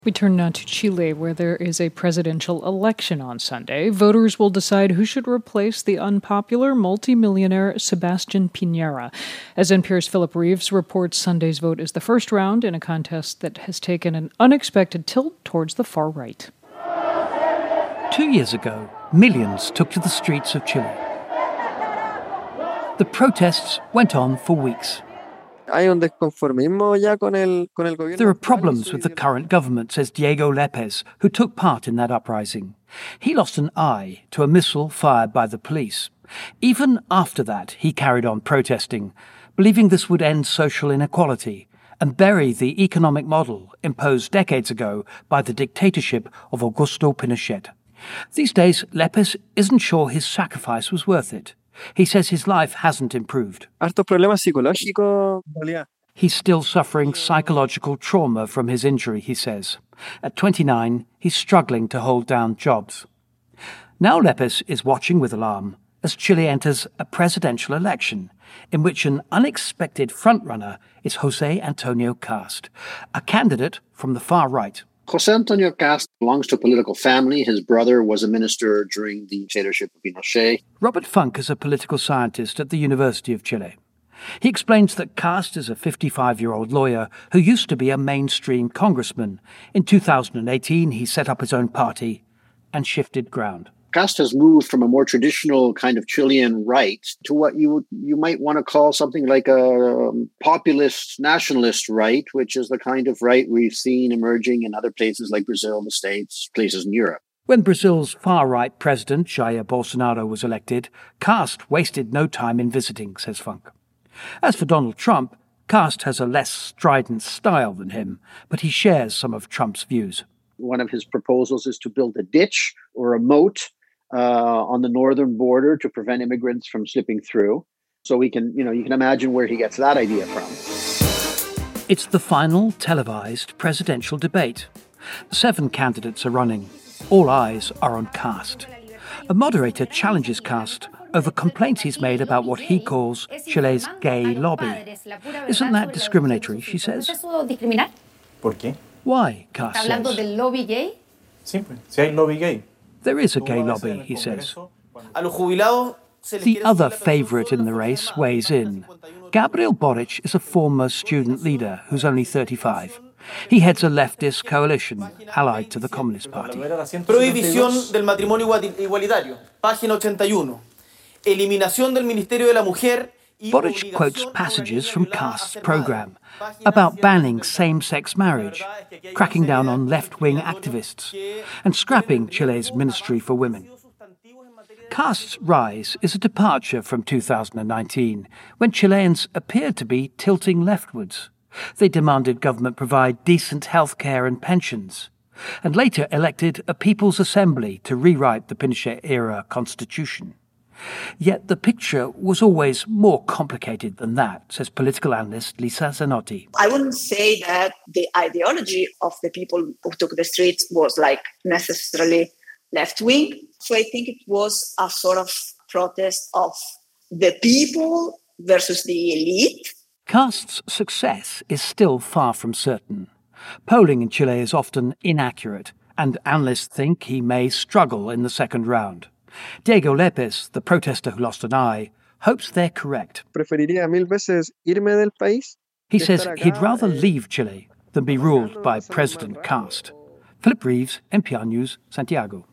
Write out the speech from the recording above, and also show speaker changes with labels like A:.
A: We turn now to Chile, where there is a presidential election on Sunday. Voters will decide who should replace the unpopular multimillionaire Sebastián Piñera. As NPR's Philip Reeves reports, Sunday's vote is the first round in a contest that has taken an unexpected tilt towards the far right.
B: 2 years ago, millions took to the streets of Chile. The protests went on for weeks.
C: There are
B: problems with the current government, says Diego Lépez, who took part in that uprising. He lost an eye to a missile fired by the police. Even after that, he carried on protesting, believing this would end social inequality and bury the economic model imposed decades ago by the dictatorship of Augusto Pinochet. These days, Lépez isn't sure his sacrifice was worth it. He says his life hasn't improved. He's still suffering psychological trauma from his injury, he says. At 29, he's struggling to hold down jobs. Now Lépez is watching with alarm as Chile enters a presidential election in which an unexpected frontrunner is José Antonio Kast, a candidate from the far right.
D: José Antonio Kast belongs to a political family. His brother was a minister during the dictatorship of Pinochet.
B: Robert Funk is a political scientist at the University of Chile. He explains that Kast is a 55-year-old lawyer who used to be a mainstream congressman. In 2018, he set up his own party and shifted ground.
D: Kast has moved from a more traditional kind of Chilean right to what you might want to call something like a populist nationalist right, which is the kind of right we've seen emerging in other places like Brazil, the States, places in Europe.
B: When Brazil's far-right president, Jair Bolsonaro, was elected, Kast wasted no time in visiting, says Funk. As for Donald Trump, Kast has a less strident style than him, but he shares some of Trump's views.
D: One of his proposals is to build a ditch or a moat on the northern border to prevent immigrants from slipping through. So you can imagine where he gets that idea from.
B: It's the final televised presidential debate. 7 candidates are running. All eyes are on Kast. A moderator challenges Kast over complaints he's made about what he calls Chile's gay lobby. Isn't that discriminatory, she says?
E: ¿Por qué?
B: Why, Kast says. There is a gay lobby, he says. The other favourite in the race weighs in. Gabriel Boric is a former student leader who's only 35. He heads a leftist coalition allied to the Communist Party.
F: Prohibición del matrimonio igualitario, página 81. Eliminación del Ministerio de la Mujer.
B: Boric quotes passages from Kast's programme about banning same-sex marriage, cracking down on left-wing activists, and scrapping Chile's Ministry for Women. Kast's rise is a departure from 2019, when Chileans appeared to be tilting leftwards. They demanded government provide decent health care and pensions, and later elected a People's Assembly to rewrite the Pinochet-era constitution. Yet the picture was always more complicated than that, says political analyst Lisa Zanotti.
G: I wouldn't say that the ideology of the people who took the streets was necessarily left-wing. So I think it was a sort of protest of the people versus the elite.
B: Kast's success is still far from certain. Polling in Chile is often inaccurate, and analysts think he may struggle in the second round. Diego Lépez, the protester who lost an eye, hopes they're correct. He says he'd rather leave Chile than be ruled by President Kast. Philip Reeves, NPR News, Santiago.